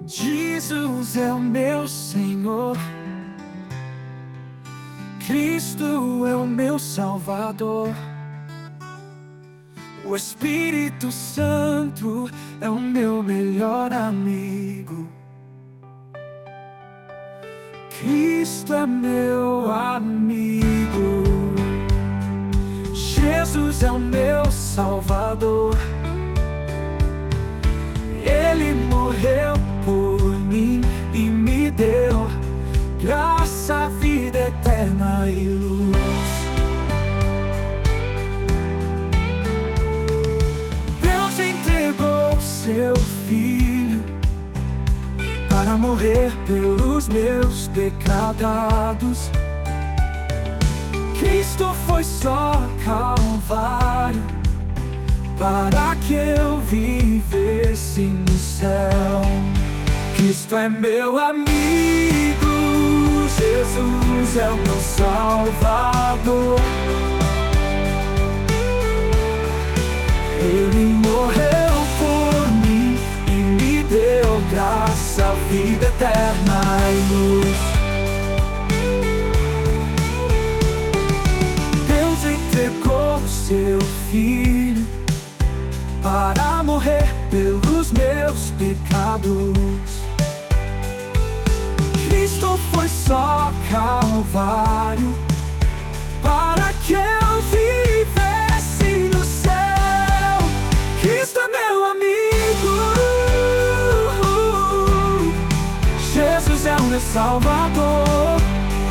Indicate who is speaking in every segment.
Speaker 1: Jesus é o meu Senhor, Cristo é o meu Salvador. O Espírito Santo é o meu melhor amigo. Cristo é meu amigo. Jesus é o meu Salvador. Ele morreu por mim e me deu graça, vida eterna e luz. Deus entregou seu Filho para morrer pelos meus pecados. Cristo foi só Calvário para que eu vivesse no céu. Cristo é meu amigo, Jesus é o meu Salvador. Ele morreu por mim e me deu graça, vida eterna e luz. Deus entregou seu Filho para morrer pelos meus pecados. Cristo foi só Calvário para que eu vivesse no céu. Cristo é meu amigo, Jesus é o meu Salvador.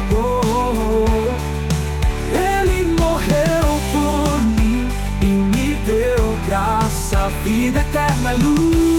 Speaker 1: Ele morreu por mim e me deu graça, vida eterna e luz.